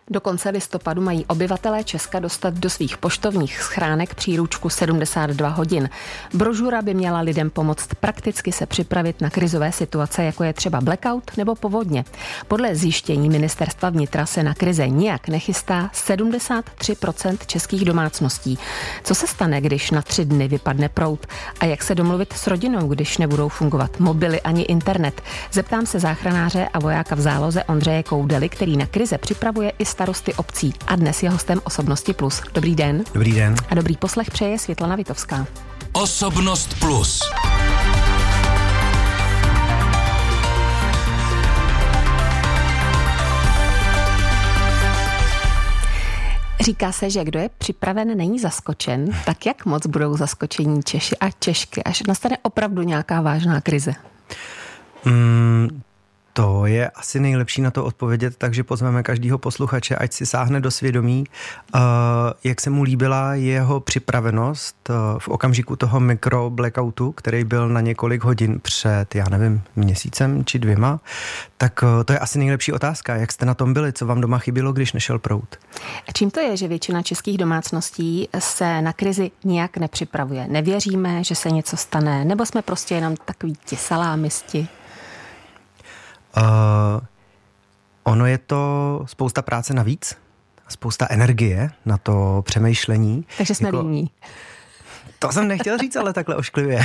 Do konce listopadu mají obyvatelé Česka dostat do svých poštovních schránek příručku 72 hodin. Brožura by měla lidem pomoct prakticky se připravit na krizové situace, jako je třeba blackout nebo povodně. Podle zjištění Ministerstva vnitra se na krize nijak nechystá 73% českých domácností. Co se stane, když na 3 dny vypadne proud? A jak se domluvit s rodinou, když nebudou fungovat mobily ani internet? Zeptám se záchranáře a vojáka v záloze Ondřeje Koudely, který na krize připravuje i starosty obcí. A dnes je hostem Osobnosti Plus. Dobrý den. Dobrý den. A dobrý poslech přeje Světlana Vitovská. Osobnost Plus. Říká se, že kdo je připraven, není zaskočen. Tak jak moc budou zaskočení Češi a Češky, až nastane opravdu nějaká vážná krize? To je asi nejlepší na to odpovědět, takže pozveme každého posluchače, ať si sáhne do svědomí, jak se mu líbila jeho připravenost v okamžiku toho blackoutu, který byl na několik hodin před, měsícem či 2. Tak to je asi nejlepší otázka. Jak jste na tom byli? Co vám doma chybělo, když nešel proud? A čím to je, že většina českých domácností se na krizi nijak nepřipravuje? Nevěříme, že se něco stane? Nebo jsme prostě jenom takový ti salámisti? Ono je to spousta práce navíc, spousta energie na to přemýšlení. Takže jsme líní. To jsem nechtěl říct, ale takhle ošklivě.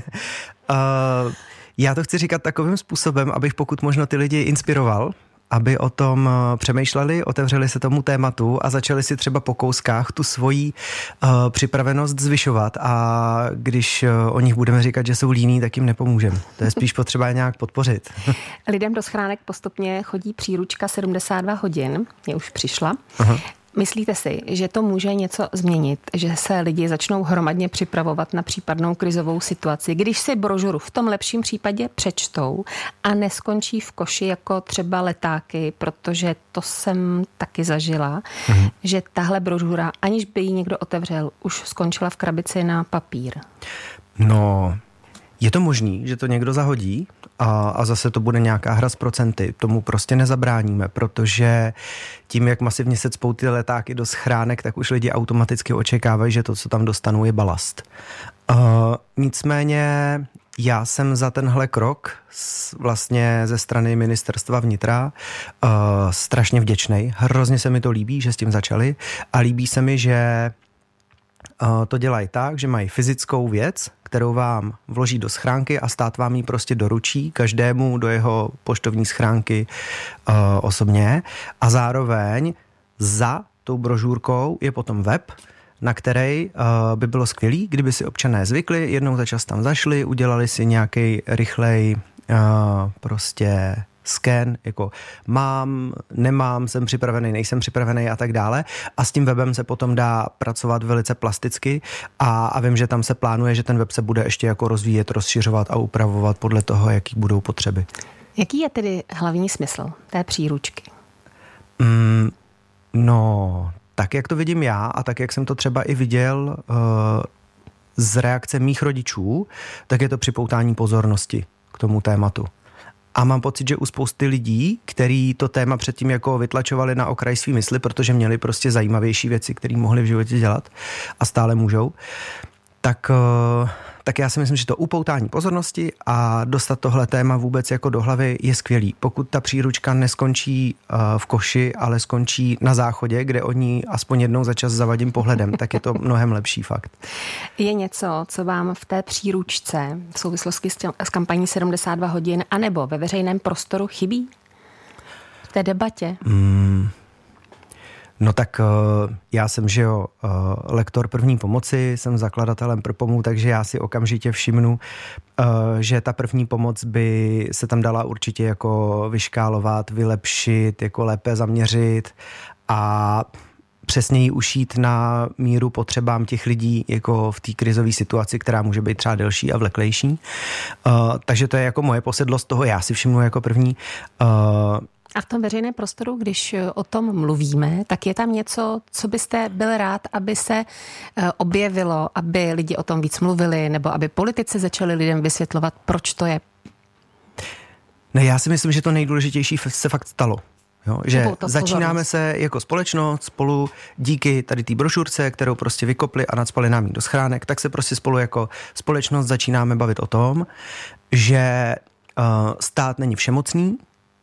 Já to chci říkat takovým způsobem, abych pokud možno ty lidi inspiroval, aby o tom přemýšleli, otevřeli se tomu tématu a začali si třeba po kouskách tu svoji připravenost zvyšovat, a když o nich budeme říkat, že jsou líní, tak jim nepomůžeme. To je spíš potřeba nějak podpořit. Lidem do schránek postupně chodí příručka 72 hodin, je už přišla. Aha. Myslíte si, že to může něco změnit, že se lidi začnou hromadně připravovat na případnou krizovou situaci, když si brožuru v tom lepším případě přečtou a neskončí v koši jako třeba letáky, protože to jsem taky zažila, že tahle brožura, aniž by ji někdo otevřel, už skončila v krabici na papír? No, je to možný, že to někdo zahodí a zase to bude nějaká hra s procenty. Tomu prostě nezabráníme, protože tím, jak masivně se cpou ty letáky do schránek, tak už lidi automaticky očekávají, že to, co tam dostanou, je balast. Nicméně já jsem za tenhle krok vlastně ze strany Ministerstva vnitra strašně vděčnej. Hrozně se mi to líbí, že s tím začali, a líbí se mi, že to dělají tak, že mají fyzickou věc, kterou vám vloží do schránky a stát vám ji prostě doručí každému do jeho poštovní schránky osobně, a zároveň za tou brožurkou je potom web, na který by bylo skvělý, kdyby si občané zvykli, jednou za čas tam zašli, udělali si nějaký rychlej prostě scan, jako mám, nemám, jsem připravený, nejsem připravený a tak dále. A s tím webem se potom dá pracovat velice plasticky a vím, že tam se plánuje, že ten web se bude ještě jako rozvíjet, rozšiřovat a upravovat podle toho, jaký budou potřeby. Jaký je tedy hlavní smysl té příručky? No, tak jak to vidím já a tak jak jsem to třeba i viděl z reakce mých rodičů, tak je to připoutání pozornosti k tomu tématu. A mám pocit, že u spousty lidí, který to téma předtím jako vytlačovali na okraj svý mysli, protože měli prostě zajímavější věci, které mohli v životě dělat a stále můžou, tak já si myslím, že to upoutání pozornosti a dostat tohle téma vůbec jako do hlavy je skvělý. Pokud ta příručka neskončí v koši, ale skončí na záchodě, kde o ní aspoň jednou za čas zavadím pohledem, tak je to mnohem lepší fakt. Je něco, co vám v té příručce v souvislosti s kampaní 72 hodin anebo ve veřejném prostoru chybí? V té debatě? No tak já jsem, lektor první pomoci, jsem zakladatelem Prpomu, takže já si okamžitě všimnu, že ta první pomoc by se tam dala určitě jako vyškálovat, vylepšit, jako lépe zaměřit a přesněji ušít na míru potřebám těch lidí jako v té krizové situaci, která může být třeba delší a vleklejší. Takže to je jako moje posedlost, toho já si všimnu jako první. A v tom veřejném prostoru, když o tom mluvíme, tak je tam něco, co byste byl rád, aby se objevilo, aby lidi o tom víc mluvili, nebo aby politici začali lidem vysvětlovat, proč to je? Ne, já si myslím, že to nejdůležitější se fakt stalo. Jo, že začínáme se jako společnost spolu díky tady té brožurce, kterou prostě vykopli a nacpali nám ji do schránek, tak se prostě spolu jako společnost začínáme bavit o tom, že stát není všemocný,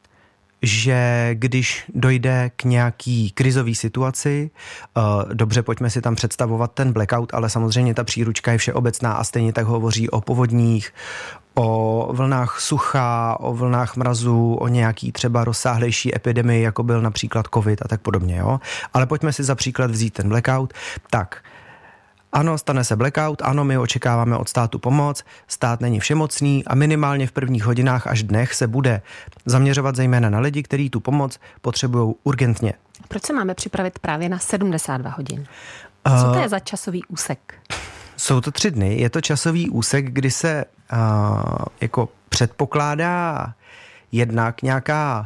že když dojde k nějaký krizové situaci, dobře, pojďme si tam představovat ten blackout, ale samozřejmě ta příručka je všeobecná a stejně tak hovoří o povodních, o vlnách sucha, o vlnách mrazu, o nějaký třeba rozsáhlejší epidemii, jako byl například covid a tak podobně. Jo? Ale pojďme si za příklad vzít ten blackout. Tak, ano, stane se blackout, ano, my očekáváme od státu pomoc, stát není všemocný a minimálně v prvních hodinách až dnech se bude zaměřovat zejména na lidi, kteří tu pomoc potřebují urgentně. Proč se máme připravit právě na 72 hodin? Co to je za časový úsek? Jsou to 3 dny, je to časový úsek, kdy se jako předpokládá jednak nějaká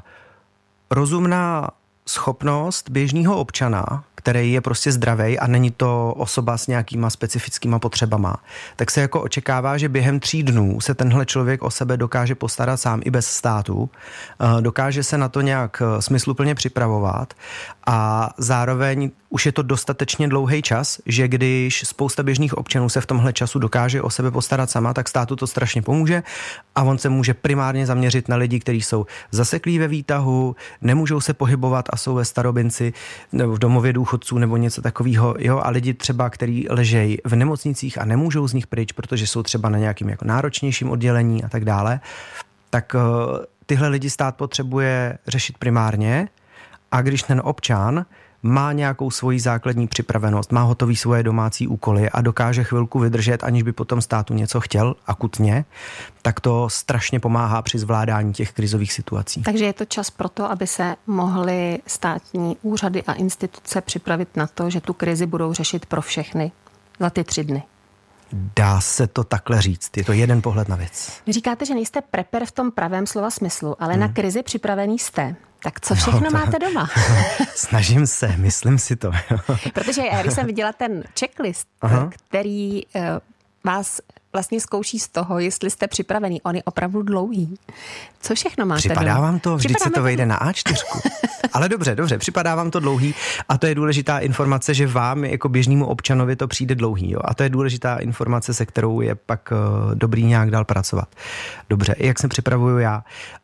rozumná schopnost běžného občana, který je prostě zdravej a není to osoba s nějakýma specifickýma potřebama, tak se jako očekává, že během 3 dnů se tenhle člověk o sebe dokáže postarat sám i bez státu, dokáže se na to nějak smysluplně připravovat a zároveň už je to dostatečně dlouhý čas, že když spousta běžných občanů se v tomhle času dokáže o sebe postarat sama, tak státu to strašně pomůže a on se může primárně zaměřit na lidi, kteří jsou zaseklí ve výtahu, nemůžou se pohybovat a jsou ve starobinci nebo v domově důchodců nebo něco takového, jo, a lidi třeba, kteří ležejí v nemocnicích a nemůžou z nich pryč, protože jsou třeba na nějakým jako náročnějším oddělení a tak dále, tak tyhle lidi stát potřebuje řešit primárně a když ten občan má nějakou svoji základní připravenost, má hotový svoje domácí úkoly a dokáže chvilku vydržet, aniž by potom státu něco chtěl akutně, tak to strašně pomáhá při zvládání těch krizových situací. Takže je to čas pro to, aby se mohly státní úřady a instituce připravit na to, že tu krizi budou řešit pro všechny za ty 3 dny. Dá se to takhle říct. Je to jeden pohled na věc. Vy říkáte, že nejste prepper v tom pravém slova smyslu, ale na krizi připravený jste. Tak co všechno máte doma? Snažím se, myslím si to. Protože když jsem viděla ten checklist, který vás vlastně zkouší z toho, jestli jste připravený. On je opravdu dlouhý. Co všechno máte Připadá doma? vám to? Vždyť se to vejde na A4. Ale dobře, připadá vám to dlouhý a to je důležitá informace, že vám jako běžnému občanovi to přijde dlouhý. Jo? A to je důležitá informace, se kterou je pak dobrý nějak dál pracovat. Dobře, jak se připravuju já?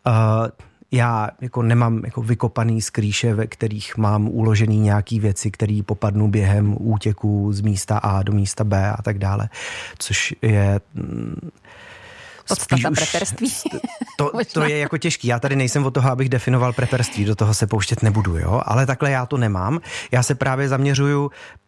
Já jako nemám jako vykopaný skrýše, ve kterých mám uložený nějaký věci, které popadnou během útěku z místa A do místa B a tak což je podstata preperství. To je jako těžký. Já tady nejsem od toho, abych definoval preperství, do toho se pouštět nebudu, jo? Ale takhle já to nemám. Já se právě zaměřuju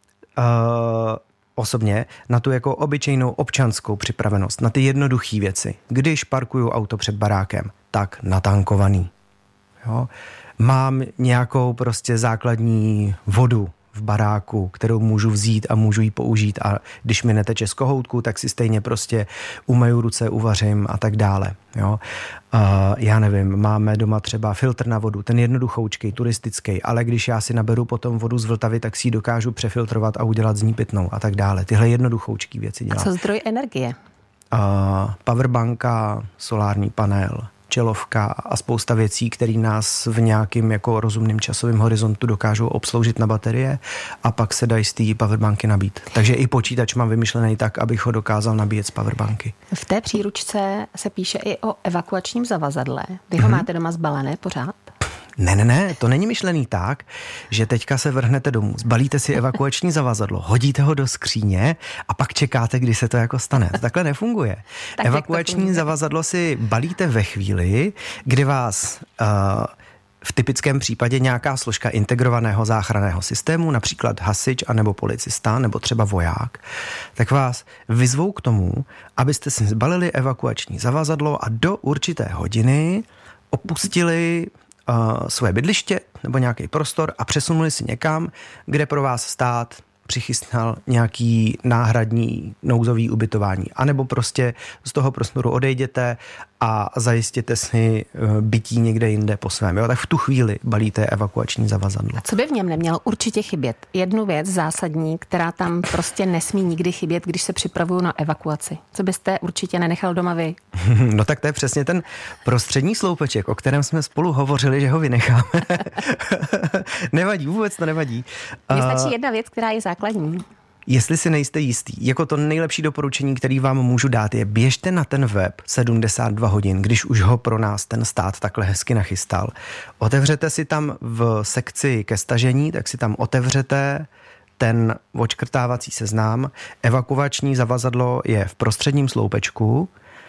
osobně na tu jako obyčejnou občanskou připravenost, na ty jednoduché věci. Když parkuju auto před barákem, tak natankovaný. Jo? Mám nějakou prostě základní vodu v baráku, kterou můžu vzít a můžu ji použít a když mi neteče z kohoutku, tak si stejně prostě umyju ruce, uvařím a tak dále. Jo? Já nevím, máme doma třeba filtr na vodu, ten jednoduchoučkej, turistický, ale když já si naberu potom vodu z Vltavy, tak si ji dokážu přefiltrovat a udělat z ní pitnou a tak dále. Tyhle jednoduchoučký věci dělám. A co zdroj energie? Powerbanka, solární panel, čelovka a spousta věcí, které nás v nějakým jako rozumným časovým horizontu dokážou obsloužit na baterie a pak se dají z té powerbanky nabít. Takže i počítač mám vymyšlený tak, abych ho dokázal nabíjet z powerbanky. V té příručce se píše i o evakuačním zavazadle. Vy ho máte doma zbalené pořád? Ne, to není myšlený tak, že teďka se vrhnete domů, zbalíte si evakuační zavazadlo, hodíte ho do skříně a pak čekáte, kdy se to jako stane. To takhle nefunguje. Tak evakuační zavazadlo si balíte ve chvíli, kdy vás v typickém případě nějaká složka integrovaného záchranného systému, například hasič anebo policista nebo třeba voják, tak vás vyzvou k tomu, abyste si zbalili evakuační zavazadlo a do určité hodiny opustili svoje bydliště nebo nějaký prostor a přesunuli si někam, kde pro vás stát přichystal nějaký náhradní nouzový ubytování. A nebo prostě z toho prostoru odejděte a zajistěte si bytí někde jinde po svém. Jo? Tak v tu chvíli balíte evakuační zavazadlo. A co by v něm nemělo určitě chybět? Jednu věc zásadní, která tam prostě nesmí nikdy chybět, když se připravuju na evakuaci. Co byste určitě nenechal doma vy? No tak to je přesně ten prostřední sloupeček, o kterém jsme spolu hovořili, že ho vynecháme. Nevadí, vůbec to nevadí. Mně stačí jedna věc, která je základní. Jestli si nejste jistý, jako to nejlepší doporučení, který vám můžu dát, je běžte na ten web 72 hodin, když už ho pro nás ten stát takhle hezky nachystal. Otevřete si tam v sekci ke stažení, tak si tam otevřete ten odškrtávací seznam. Evakuační zavazadlo je v prostředním sloupečku.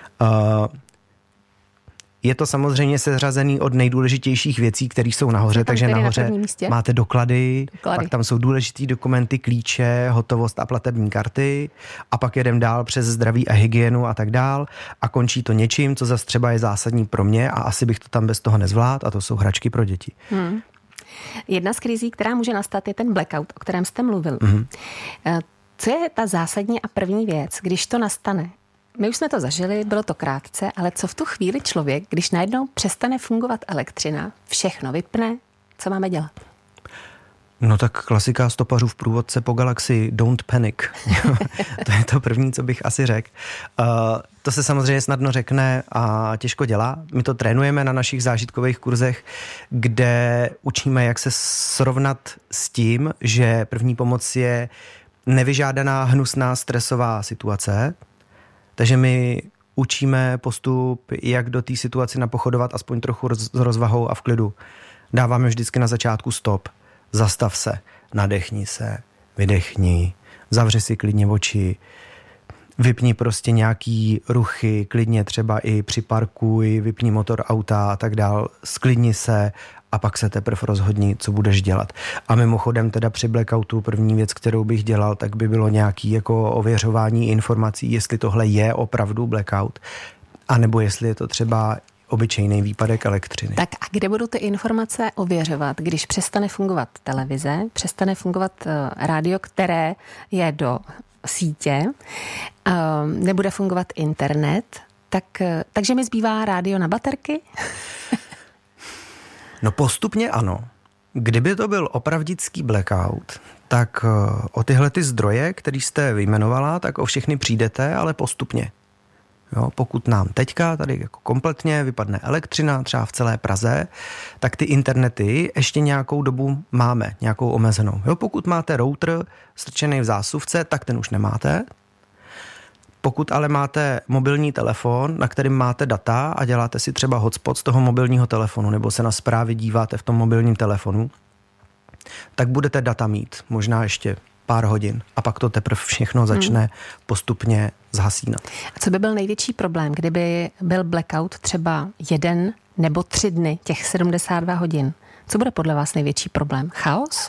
Je to samozřejmě seřazený od nejdůležitějších věcí, které jsou nahoře, takže nahoře máte doklady, pak tam jsou důležitý dokumenty, klíče, hotovost a platební karty a pak jedem dál přes zdraví a hygienu a tak dál a končí to něčím, co zase třeba je zásadní pro mě a asi bych to tam bez toho nezvládl a to jsou hračky pro děti. Jedna z krizí, která může nastat, je ten blackout, o kterém jste mluvil. Co je ta zásadní a první věc, když to nastane? My už jsme to zažili, bylo to krátce, ale co v tu chvíli člověk, když najednou přestane fungovat elektřina, všechno vypne, co máme dělat? No tak klasika stopařů v průvodce po galaxii, don't panic. To je to první, co bych asi řekl. To se samozřejmě snadno řekne a těžko dělá. My to trénujeme na našich zážitkových kurzech, kde učíme, jak se srovnat s tím, že první pomoc je nevyžádaná, hnusná, stresová situace. Takže my učíme postup, jak do té situace napochodovat aspoň trochu s rozvahou a v klidu. Dáváme vždycky na začátku stop. Zastav se, nadechni se, vydechni, zavři si klidně oči, vypni prostě nějaký ruchy, klidně třeba i připarkuj, vypni motor auta a tak dál, sklidni se a pak se teprve rozhodni, co budeš dělat. A mimochodem teda při blackoutu první věc, kterou bych dělal, tak by bylo nějaký jako ověřování informací, jestli tohle je opravdu blackout, anebo jestli je to třeba obyčejný výpadek elektřiny. Tak a kde budou ty informace ověřovat, když přestane fungovat televize, přestane fungovat rádio, které je do sítě, nebude fungovat internet, takže mi zbývá rádio na baterky? No postupně ano. Kdyby to byl opravdický blackout, tak o tyhle ty zdroje, který jste vyjmenovala, tak o všechny přijdete, ale postupně. Jo, pokud nám teďka tady jako kompletně vypadne elektřina třeba v celé Praze, tak ty internety ještě nějakou dobu máme, nějakou omezenou. Jo, pokud máte router strčený v zásuvce, tak ten už nemáte. Pokud ale máte mobilní telefon, na kterým máte data a děláte si třeba hotspot z toho mobilního telefonu nebo se na zprávy díváte v tom mobilním telefonu, tak budete data mít možná ještě pár hodin a pak to teprve všechno začne postupně zhasínat. A co by byl největší problém, kdyby byl blackout třeba 1 nebo 3 dny, těch 72 hodin? Co bude podle vás největší problém? Chaos?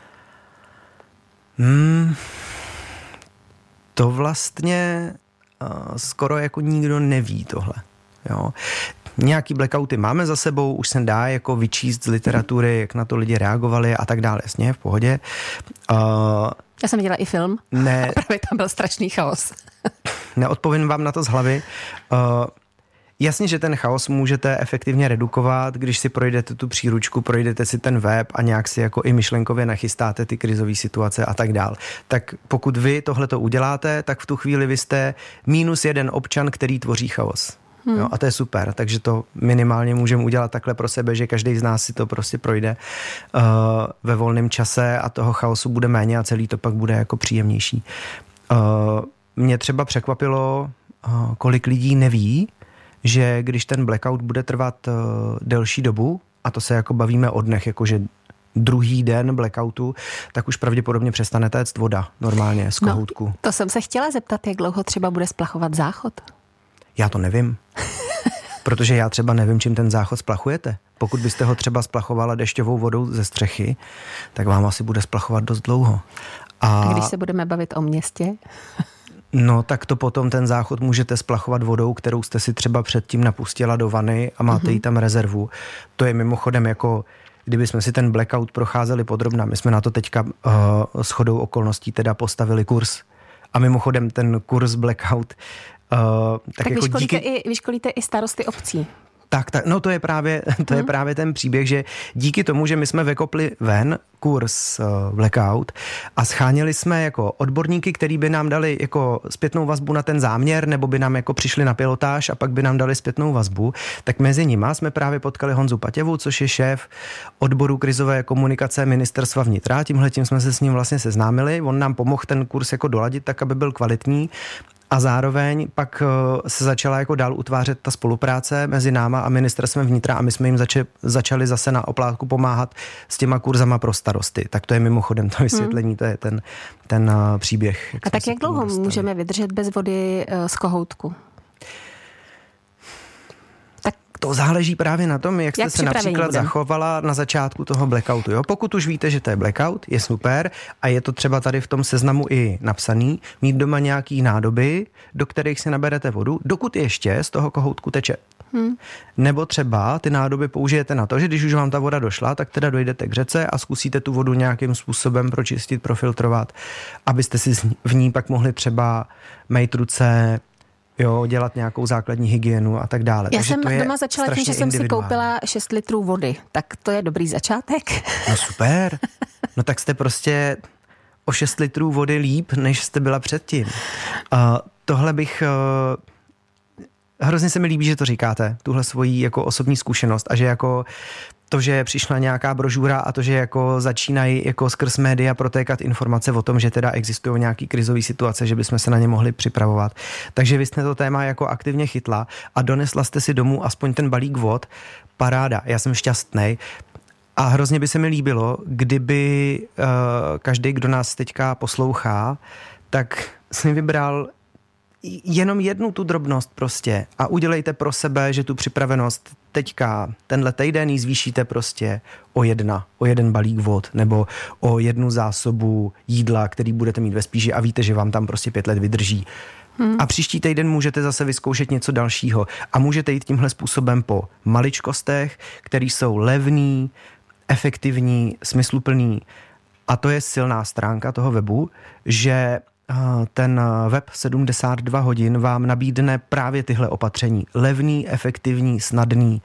To vlastně skoro jako nikdo neví tohle. Jo. Nějaký blackouty máme za sebou, už se dá jako vyčíst z literatury, jak na to lidi reagovali a tak dále, jasně, v pohodě. Já jsem viděla i film ne, a právě tam byl strašný chaos. Neodpovím vám na to z hlavy. Jasně, že ten chaos můžete efektivně redukovat, když si projdete tu příručku, projdete si ten web a nějak si jako i myšlenkově nachystáte ty krizové situace a tak dál. Tak pokud vy tohleto uděláte, tak v tu chvíli vy jste -1 občan, který tvoří chaos. Jo, a to je super, takže to minimálně můžeme udělat takhle pro sebe, že každý z nás si to prostě projde ve volném čase a toho chaosu bude méně a celý to pak bude jako příjemnější. Mě třeba překvapilo, kolik lidí neví, že když ten blackout bude trvat delší dobu, a to se jako bavíme o dnech, jakože druhý den blackoutu, tak už pravděpodobně přestane téct voda normálně z kohoutku. No, to jsem se chtěla zeptat, jak dlouho třeba bude splachovat záchod? Já to nevím. Protože já třeba nevím, čím ten záchod splachujete. Pokud byste ho třeba splachovala dešťovou vodou ze střechy, tak vám asi bude splachovat dost dlouho. A když se budeme bavit o městě? No, tak to potom ten záchod můžete splachovat vodou, kterou jste si třeba předtím napustila do vany a máte jí tam rezervu. To je mimochodem jako, kdyby jsme si ten blackout procházeli podrobně. My jsme na to teďka shodou okolností teda postavili kurz. A mimochodem ten kurz blackout Tak jako vyškolíte i starosty obcí. Tak, no to je právě ten příběh, že díky tomu, že my jsme vykopli ven kurz Blackout a scháněli jsme jako odborníky, který by nám dali jako zpětnou vazbu na ten záměr, nebo by nám jako přišli na pilotáž a pak by nám dali zpětnou vazbu, tak mezi nima jsme právě potkali Honzu Patěvu, což je šéf odboru krizové komunikace Ministerstva vnitra. Tímhletím jsme se s ním vlastně seznámili. On nám pomohl ten kurz jako doladit tak, aby byl kvalitní. A zároveň pak se začala jako dál utvářet ta spolupráce mezi náma a Ministerstvem vnitra a my jsme jim začali zase na oplátku pomáhat s těma kurzama pro starosty. Tak to je mimochodem to vysvětlení, to je ten příběh. A tak jak dlouho můžeme vydržet bez vody z kohoutku? To záleží právě na tom, jak jste se například zachovala na začátku toho blackoutu. Jo? Pokud už víte, že to je blackout, je super a je to třeba tady v tom seznamu i napsaný, mít doma nějaký nádoby, do kterých si naberete vodu, dokud ještě z toho kohoutku teče. Nebo třeba ty nádoby použijete na to, že když už vám ta voda došla, tak teda dojdete k řece a zkusíte tu vodu nějakým způsobem pročistit, profiltrovat, abyste si v ní pak mohli třeba mejt ruce, jo, dělat nějakou základní hygienu a tak dále. Já jsem doma začala tím, že jsem si koupila 6 litrů vody. Tak to je dobrý začátek. No super. No tak jste prostě o 6 litrů vody líp, než jste byla předtím. Tohle bych... Hrozně se mi líbí, že to říkáte, tuhle svoji jako osobní zkušenost a že jako to, že přišla nějaká brožura a to, že jako začínají jako skrz média protékat informace o tom, že teda existují nějaký krizový situace, že bychom se na ně mohli připravovat. Takže vy jste to téma jako aktivně chytla a donesla jste si domů aspoň ten balík vod. Paráda, já jsem šťastnej. A hrozně by se mi líbilo, kdyby každý, kdo nás teďka poslouchá, tak si vybral jenom jednu tu drobnost prostě a udělejte pro sebe, že tu připravenost teďka, tenhle týden ji zvýšíte prostě o jeden balík vod nebo o jednu zásobu jídla, který budete mít ve spíži a víte, že vám tam prostě 5 let vydrží. A příští týden můžete zase vyzkoušet něco dalšího a můžete jít tímhle způsobem po maličkostech, které jsou levný, efektivní, smysluplný a to je silná stránka toho webu, že ten web 72 hodin vám nabídne právě tyhle opatření. Levný, efektivní, snadný.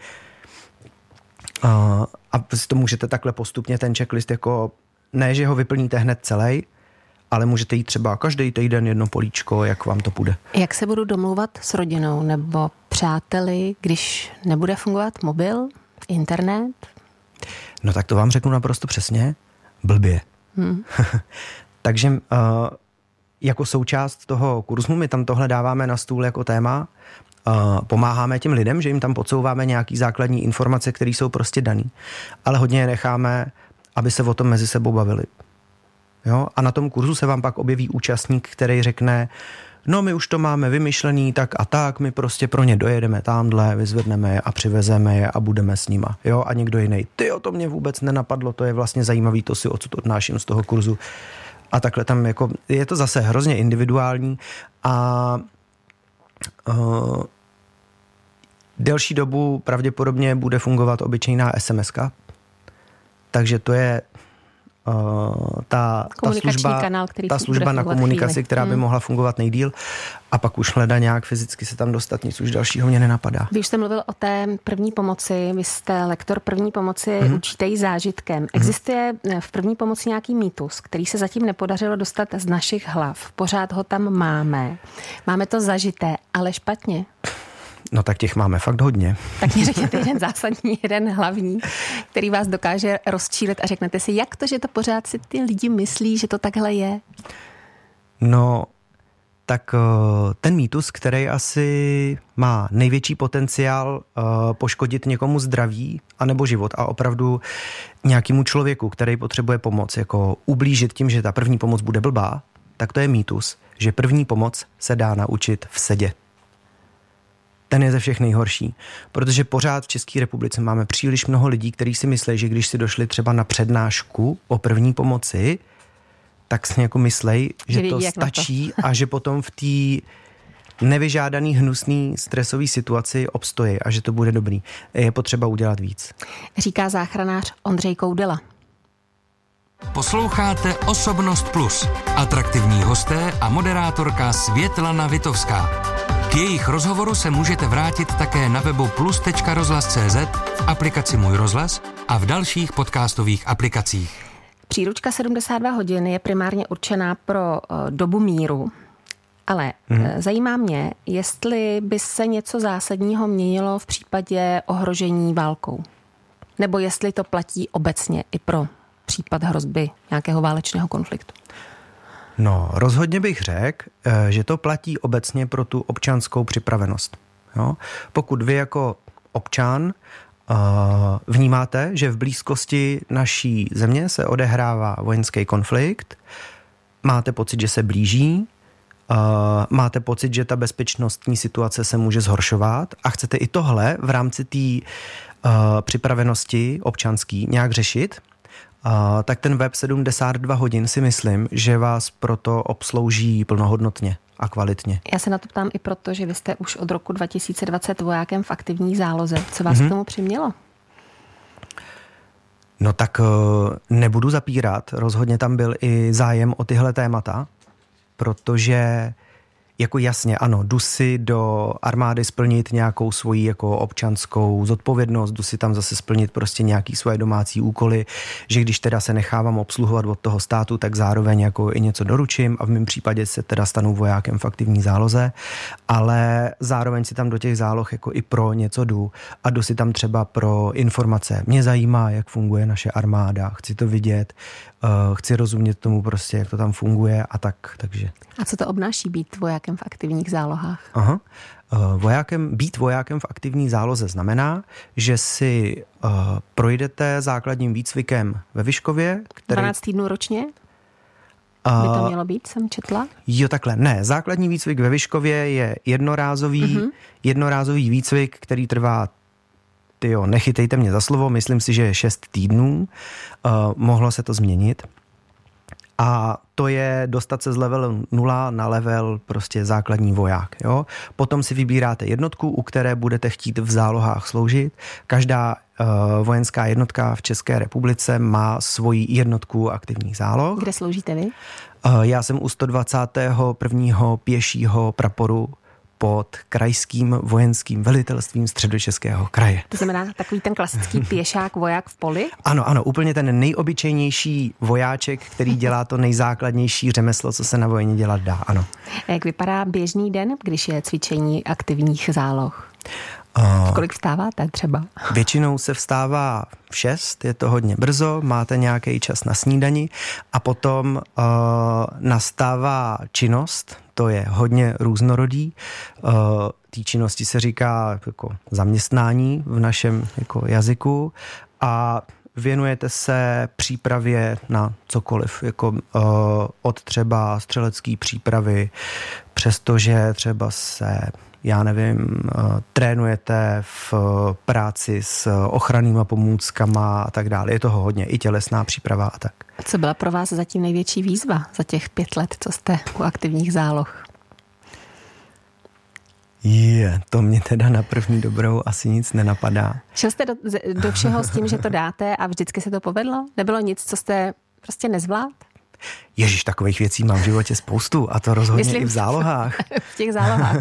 A to můžete takhle postupně ten checklist jako, ne, že ho vyplníte hned celý, ale můžete jít třeba každý týden jedno políčko, jak vám to půjde. Jak se budu domlouvat s rodinou nebo přáteli, když nebude fungovat mobil, internet? No tak to vám řeknu naprosto přesně. Blbě. Takže jako součást toho kurzu, my tam tohle dáváme na stůl jako téma, pomáháme těm lidem, že jim tam podsouváme nějaký základní informace, které jsou prostě daný, ale hodně je necháme, aby se o tom mezi sebou bavili. Jo? A na tom kurzu se vám pak objeví účastník, který řekne, no my už to máme vymyšlený tak a tak, my prostě pro ně dojedeme tamhle, vyzvedneme je a přivezeme je a budeme s nima. Jo? A někdo jiný, tyjo, to mě vůbec nenapadlo, to je vlastně zajímavý, to si odsud odnáším z toho kurzu. A takhle tam jako, je to zase hrozně individuální a delší dobu pravděpodobně bude fungovat obyčejná SMS-ka. Takže to je ta služba na komunikaci, která by mohla fungovat nejdýl a pak už hledá nějak fyzicky se tam dostat, nic už dalšího mě nenapadá. Vy už jste mluvil o té první pomoci, vy jste lektor první pomoci, učíte ji zážitkem. Existuje v první pomoci nějaký mýtus, který se zatím nepodařilo dostat z našich hlav? Pořád ho tam máme. Máme to zažité, ale špatně. No tak těch máme fakt hodně. Tak mi řekněte jeden zásadní, jeden hlavní, který vás dokáže rozčílit a řeknete si, jak to, že to pořád si ty lidi myslí, že to takhle je? No, tak ten mýtus, který asi má největší potenciál poškodit někomu zdraví anebo život a opravdu nějakému člověku, který potřebuje pomoc, jako ublížit tím, že ta první pomoc bude blbá, tak to je mýtus, že první pomoc se dá naučit v sedě. Ten je ze všech nejhorší, protože pořád v České republice máme příliš mnoho lidí, kteří si myslí, že když si došli třeba na přednášku o první pomoci, tak si jako myslej, že to stačí a že potom v té nevyžádaný, hnusný, stresový situaci obstojí a že to bude dobrý. Je potřeba udělat víc. Říká záchranář Ondřej Koudela. Posloucháte Osobnost Plus. Atraktivní hosté a moderátorka Světlana Vitovská. K jejich rozhovoru se můžete vrátit také na webu plus.rozhlas.cz, v aplikaci Můj rozhlas a v dalších podcastových aplikacích. Příručka 72 hodin je primárně určená pro dobu míru, ale zajímá mě, jestli by se něco zásadního měnilo v případě ohrožení válkou. Nebo jestli to platí obecně i pro případ hrozby nějakého válečného konfliktu. No, rozhodně bych řekl, že to platí obecně pro tu občanskou připravenost. Jo? Pokud vy jako občan vnímáte, že v blízkosti naší země se odehrává vojenský konflikt, máte pocit, že se blíží, máte pocit, že ta bezpečnostní situace se může zhoršovat a chcete i tohle v rámci té připravenosti občanský nějak řešit, tak ten web 72 hodin si myslím, že vás proto obslouží plnohodnotně a kvalitně. Já se na to ptám i proto, že vy jste už od roku 2020 vojákem v aktivní záloze. Co vás k tomu přimělo? No tak nebudu zapírat, rozhodně tam byl i zájem o tyhle témata, protože jako jasně, ano, jdu si do armády splnit nějakou svoji jako občanskou zodpovědnost, jdu si tam zase splnit prostě nějaký svoje domácí úkoly, že když teda se nechávám obsluhovat od toho státu, tak zároveň jako i něco doručím a v mém případě se teda stanu vojákem v aktivní záloze, ale zároveň si tam do těch záloh jako i pro něco jdu a jdu si tam třeba pro informace. Mě zajímá, jak funguje naše armáda, chci to vidět, chci rozumět tomu prostě, jak to tam funguje a takže. A co to obnáší být vojákem v aktivních zálohách? Aha. Být vojákem v aktivní záloze znamená, že si projdete základním výcvikem ve Vyškově. 12 týdnů ročně? By to mělo být, jsem četla? Jo, takhle. Ne, základní výcvik ve Vyškově je jednorázový výcvik, který trvá, nechytejte mě za slovo, myslím si, že je 6 týdnů. Mohlo se to změnit. A to je dostat se z levelu 0 na level prostě základní voják. Jo? Potom si vybíráte jednotku, u které budete chtít v zálohách sloužit. Každá vojenská jednotka v České republice má svoji jednotku aktivních záloh. Kde sloužíte vy? Já jsem u 121. pěšího praporu pod krajským vojenským velitelstvím Středočeského kraje. To znamená takový ten klasický pěšák voják v poli? Ano, úplně ten nejobyčejnější vojáček, který dělá to nejzákladnější řemeslo, co se na vojně dělat dá, ano. A jak vypadá běžný den, když je cvičení aktivních záloh? V kolik vstáváte třeba? Většinou se vstává v 6, je to hodně brzo, máte nějaký čas na snídani a potom nastává činnost, to je hodně různorodý. Té činnosti se říká jako zaměstnání v našem jako jazyku a věnujete se přípravě na cokoliv, jako od třeba střelecké přípravy, přestože třeba se trénujete v práci s ochrannýma pomůckama a tak dále. Je toho hodně, i tělesná příprava a tak. Co byla pro vás zatím největší výzva za těch 5 let, co jste u aktivních záloh? To mě teda na první dobrou asi nic nenapadá. Šel jste do všeho s tím, že to dáte a vždycky se to povedlo? Nebylo nic, co jste prostě nezvládl? Ježiš, takových věcí mám v životě spoustu a to rozhodně Myslím, i v zálohách. V těch zálohách.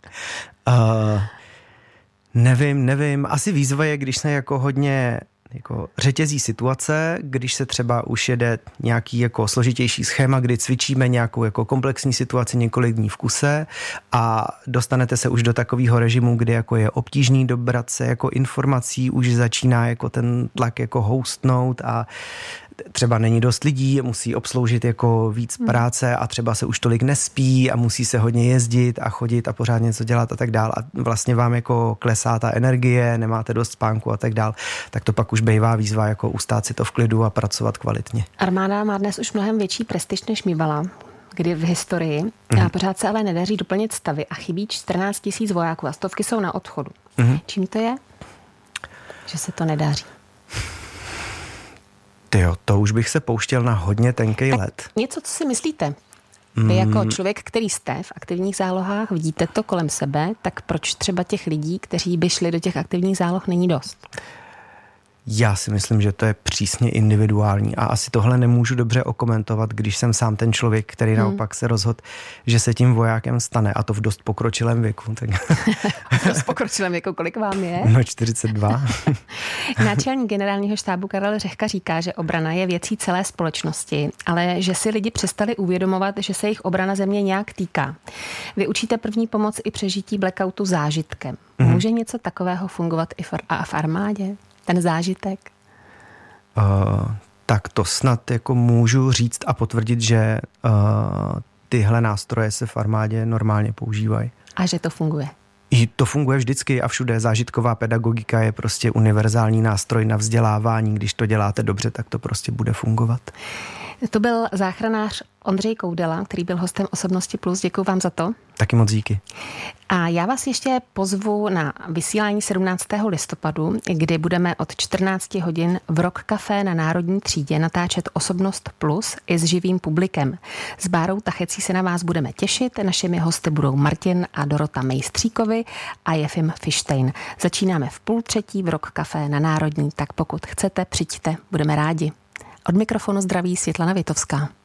Nevím. Asi výzva je, když se jako hodně jako řetězí situace, když se třeba už jede nějaký jako složitější schéma, kdy cvičíme nějakou jako komplexní situaci několik dní v kuse a dostanete se už do takového režimu, kdy jako je obtížný dobrat se jako informací, už začíná jako ten tlak jako houstnout a třeba není dost lidí, musí obsloužit jako víc práce a třeba se už tolik nespí a musí se hodně jezdit a chodit a pořád něco dělat a tak dál a vlastně vám jako klesá ta energie, nemáte dost spánku a tak dál, tak to pak už bývá výzva jako ustát si to v klidu a pracovat kvalitně. Armáda má dnes už mnohem větší prestiž, než mívala kdy v historii a pořád se ale nedaří doplnit stavy a chybí 14 000 vojáků a stovky jsou na odchodu. Čím to je? Že se to nedaří? To už bych se pouštěl na hodně tenkej led. Něco, co si myslíte? Vy jako člověk, který jste v aktivních zálohách, vidíte to kolem sebe, tak proč třeba těch lidí, kteří by šli do těch aktivních záloh, není dost? Já si myslím, že to je přísně individuální a asi tohle nemůžu dobře okomentovat, když jsem sám ten člověk, který naopak se rozhodl, že se tím vojákem stane, a to v dost pokročilém věku. Tak... v dost pokročilém věku, kolik vám je? No 42. Náčelník generálního štábu Karel Řehka říká, že obrana je věcí celé společnosti, ale že si lidi přestali uvědomovat, že se jich obrana země nějak týká. Vy učíte první pomoc i přežití blackoutu zážitkem. Může něco takového fungovat i v armádě? Ten zážitek? Tak to snad jako můžu říct a potvrdit, že tyhle nástroje se v armádě normálně používají. A že to funguje? I to funguje vždycky a všude. Zážitková pedagogika je prostě univerzální nástroj na vzdělávání. Když to děláte dobře, tak to prostě bude fungovat. To byl záchranář Ondřej Koudela, který byl hostem Osobnosti Plus. Děkuji vám za to. Taky moc díky. A já vás ještě pozvu na vysílání 17. listopadu, kdy budeme od 14 hodin v Rock Café na Národní třídě natáčet Osobnost Plus i s živým publikem. S Bárou Tachecí se na vás budeme těšit. Našimi hosty budou Martin a Dorota Mejstříkovi a Jefim Fištejn. Začínáme v 2:30 v Rock Café na Národní, tak pokud chcete, přijďte, budeme rádi. Od mikrofonu zdraví Světlana Vitovská.